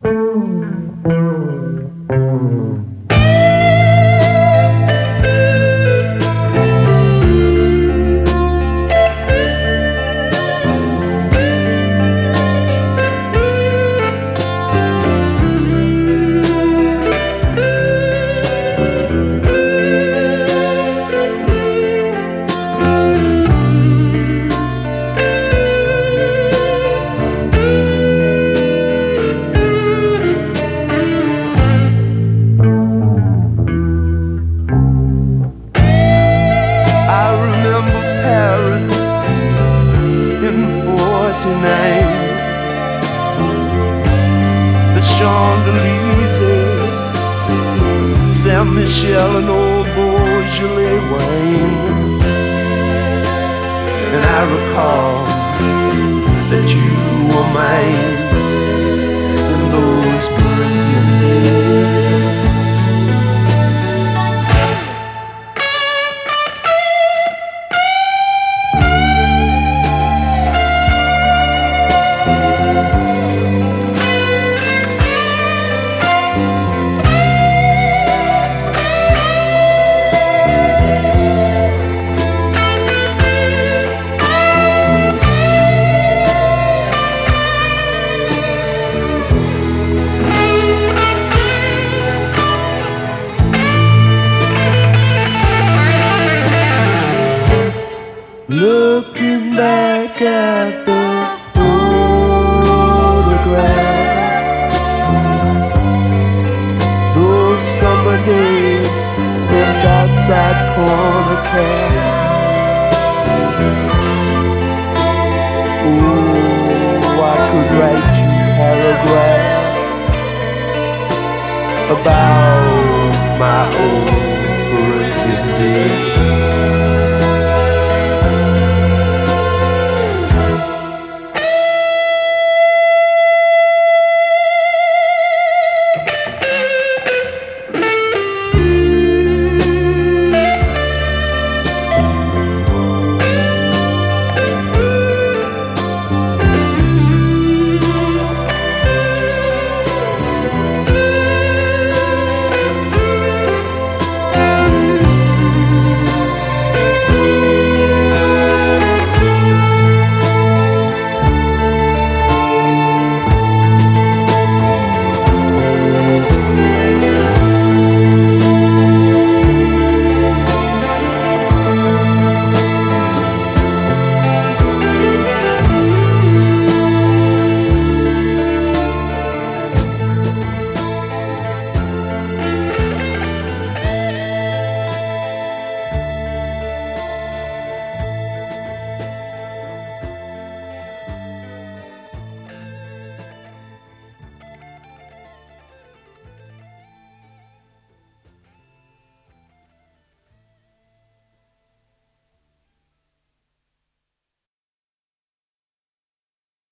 The Champs-Élysées, Saint-Michel and old Beaujolais wine. And I recall that you were mine in those Parisian days. Looking back at the photographs, those summer days spent outside corner cafes. Oh, I could write you paragraphs about my old Parisian days.